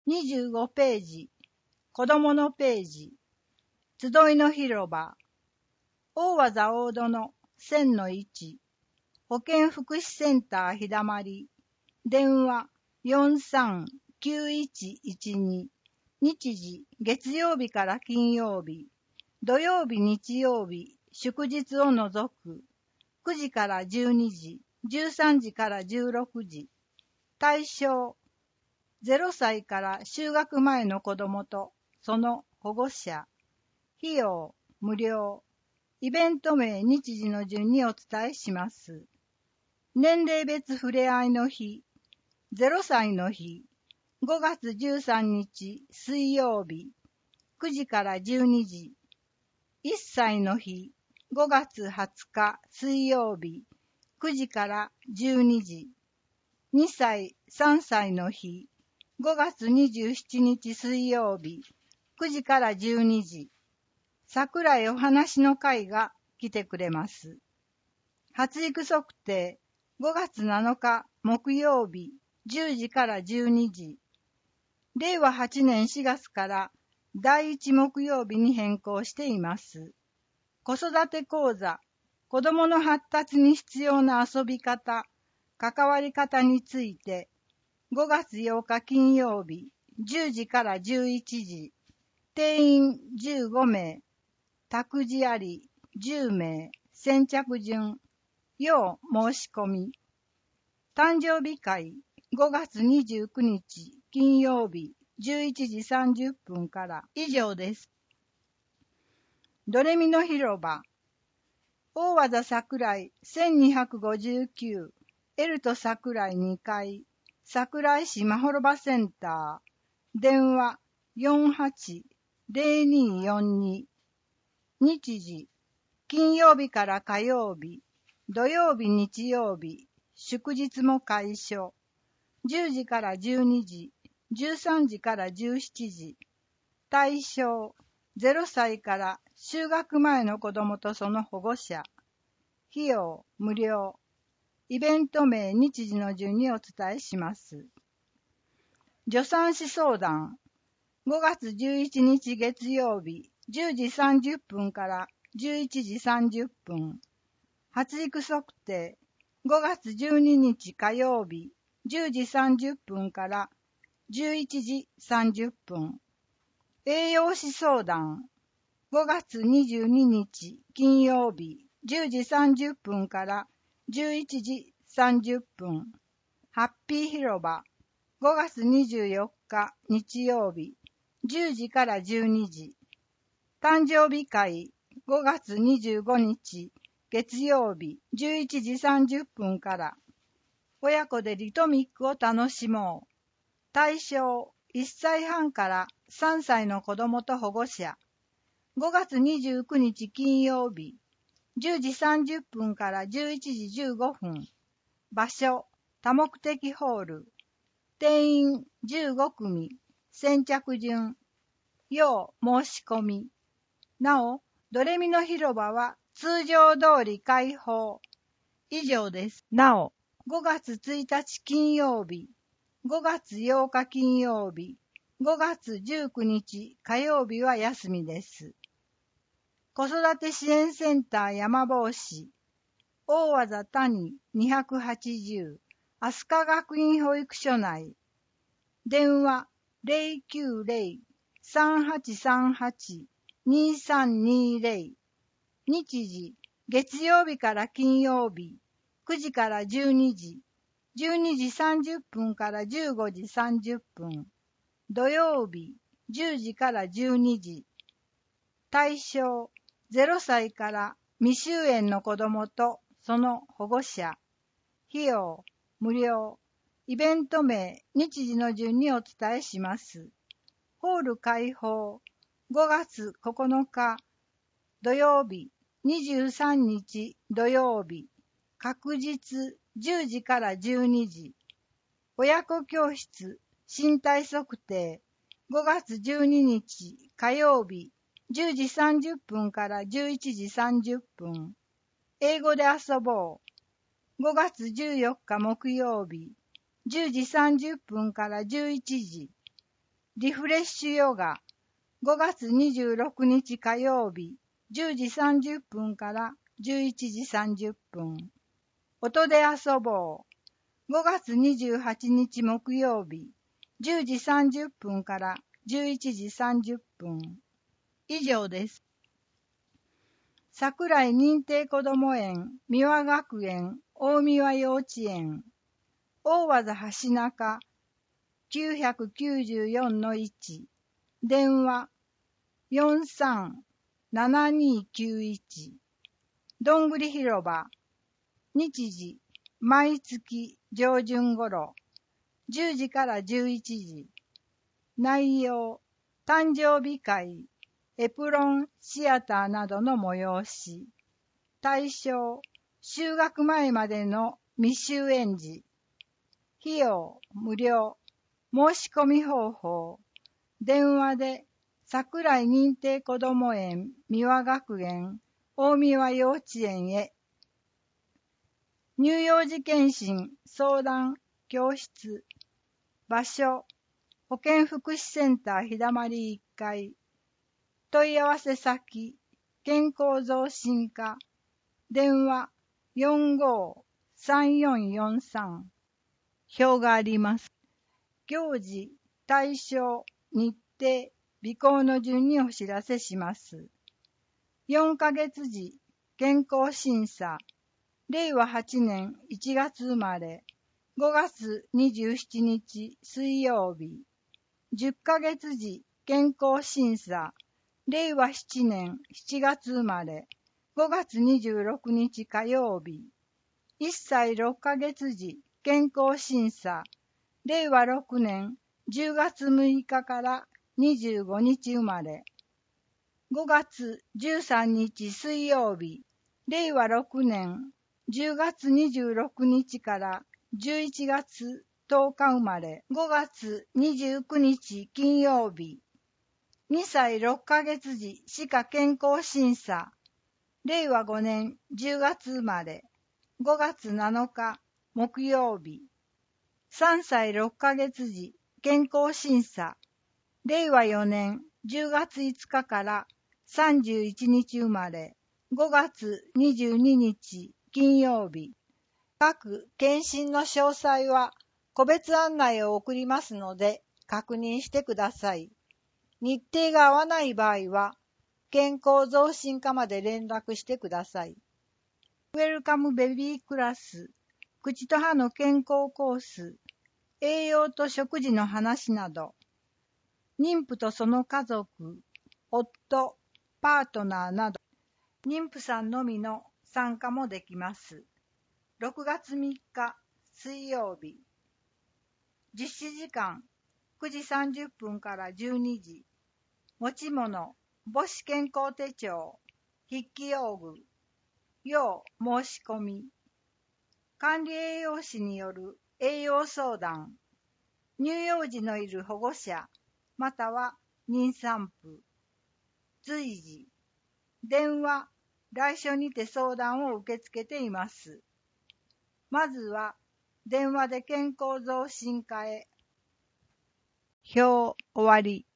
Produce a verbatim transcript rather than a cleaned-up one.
にじゅうごページ、子供のページ、集いの広場、大技大戸のせんのいち、保健福祉センターひだまり、電話 よんさんきゅういちいちに、日時月曜日から金曜日、土曜日日曜日、祝日を除く、くじからじゅうにじ、じゅうさんじからじゅうろくじ、対象、ゼロさいから就学前の子どもとその保護者、費用無料、イベント名日時の順にお伝えします。年齢別ふれあいの日、ゼロさいの日、ごがつじゅうさんにち水曜日、くじからじゅうにじ、いっさいの日、ごがつはつか水曜日、くじからじゅうにじ、にさい、さんさいの日、ごがつにじゅうしちにち水曜日、くじからじゅうにじ、桜井お話の会が来てくれます。発育測定、ごがつなのか木曜日、じゅうじからじゅうにじ、れいわはちねんしがつからだいいち木曜日に変更しています。子育て講座、子どもの発達に必要な遊び方、関わり方について、ごがつようか金曜日、じゅうじからじゅういちじ、定員じゅうごめい、託児ありじゅうめい、先着順、要申し込み。誕生日会、ごがつにじゅうくにち金曜日、じゅういちじさんじゅっぷんから以上です。ドレミの広場、大技桜井せんにひゃくごじゅうきゅう、エルト桜井にかい、桜井市まほろばセンター、電話 よんはちぜろによんに、日時、金曜日から火曜日、土曜日日曜日、祝日も開所、じゅうじからじゅうにじ、じゅうさんじからじゅうしちじ、対象、ゼロさいから就学前の子どもとその保護者、費用無料、イベント名日時の順にお伝えします。助産師相談、ごがつじゅういちにち月曜日、じゅうじさんじゅっぷんからじゅういちじさんじゅっぷん、発育測定、ごがつじゅうににち火曜日、じゅうじさんじゅっぷんからじゅういちじさんじゅっぷん、栄養士相談、ごがつにじゅうににち金曜日、じゅうじさんじゅっぷんからじゅういちじさんじゅっぷん、ハッピー広場、ごがつにじゅうよっか日曜日、じゅうじからじゅうにじ、誕生日会、ごがつにじゅうごにち月曜日、じゅういちじさんじゅっぷんから、親子でリトミックを楽しもう。対象、いっさいはんからさんさいの子どもと保護者、ごがつにじゅうくにち金曜日、じゅうじさんじゅっぷんからじゅういちじじゅうごふん、場所、多目的ホール、定員じゅうごくみ、先着順、要申し込み。なお、ドレミの広場は通常通り開放。以上です。なお、ごがつついたち金曜日、ごがつようか金曜日、ごがつじゅうくにち火曜日は休みです。子育て支援センター山坊市、大技谷にひゃくはちじゅう、飛鳥学院保育所内、電話 ゼロきゅうゼロ さんはちさんはち にさんにゼロ、日時、月曜日から金曜日、くじからじゅうにじ、じゅうにじさんじゅっぷんからじゅうごじさんじゅっぷん、土曜日、じゅうじからじゅうにじ、対象、ゼロさいから未就園の子どもとその保護者、費用、無料、イベント名、日時の順にお伝えします。ホール開放、ごがつここのか土曜日、にじゅうさんにち土曜日、確実じゅうじからじゅうにじ、親子教室、身体測定、ごがつじゅうににち火曜日、じゅうじさんじゅっぷんからじゅういちじさんじゅっぷん、英語で遊ぼう、ごがつじゅうよっか木曜日、じゅうじさんじゅっぷんからじゅういちじ、 リフレッシュヨガ、ごがつにじゅうろくにち火曜日、じゅうじさんじゅっぷんからじゅういちじさんじゅっぷん。音で遊ぼう、ごがつにじゅうはちにち木曜日、じゅうじさんじゅっぷんからじゅういちじさんじゅっぷん。以上です。桜井認定こども園、三輪学園、大三輪幼稚園、大和田橋中 きゅうきゅうよんのいち、電話 よんさんななにきゅういち、どんぐり広場、日時、毎月上旬頃、じゅうじからじゅういちじ、内容、誕生日会、エプロンシアターなどの催し、対象、就学前までの未就園児、費用、無料、申し込み方法、電話で、桜井認定こども園、三輪学園、大三輪幼稚園へ、乳幼児健診相談教室、場所、保健福祉センター日だまりいっかい、問い合わせ先、健康増進課、電話 よんごさんよんよんさん、表があります。行事、対象、日程、備考の順にお知らせします。よんかげつ時、健康審査、れいわはちねんいちがつ生まれ、ごがつにじゅうしちにち水曜日。じゅっかげつ時、健康審査、れいわななねんしちがつ生まれ、ごがつにじゅうろくにち火曜日。いっさいろっかげつ時、健康審査、れいわろくねんじゅうがつむいかからにじゅうごにち生まれ、ごがつじゅうさんにち水曜日、れいわろくねんじゅうがつにじゅうろくにちからじゅういちがつとおか生まれ、ごがつにじゅうくにち金曜日、にさいろっかげつ時歯科健康審査、れいわごねんじゅうがつ生まれ、ごがつなのか木曜日、さんさいろっかげつ時健康審査、れいわよねんじゅうがついつかからさんじゅういちにち生まれ、ごがつにじゅうににち金曜日。各検診の詳細は個別案内を送りますので確認してください。日程が合わない場合は健康増進課まで連絡してください。ウェルカムベビークラス、口と歯の健康コース、栄養と食事の話など、妊婦とその家族、夫、パートナーなど、妊婦さんのみの参加もできます。ろくがつみっか水曜日。実施時間くじさんじゅっぷんからじゅうにじ。持ち物、母子健康手帳、筆記用具、要申し込み。管理栄養士による栄養相談。乳幼児のいる保護者、または妊産婦。随時。電話、来所にて相談を受け付けています。まずは、電話で健康増進課へ。表終わり。